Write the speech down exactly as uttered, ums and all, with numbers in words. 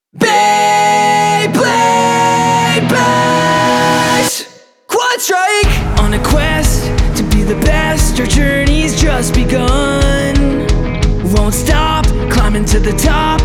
Beyblade Bash! Quad Strike! On a quest to be the best, our journey's just begun. Won't stop, climbing to the top.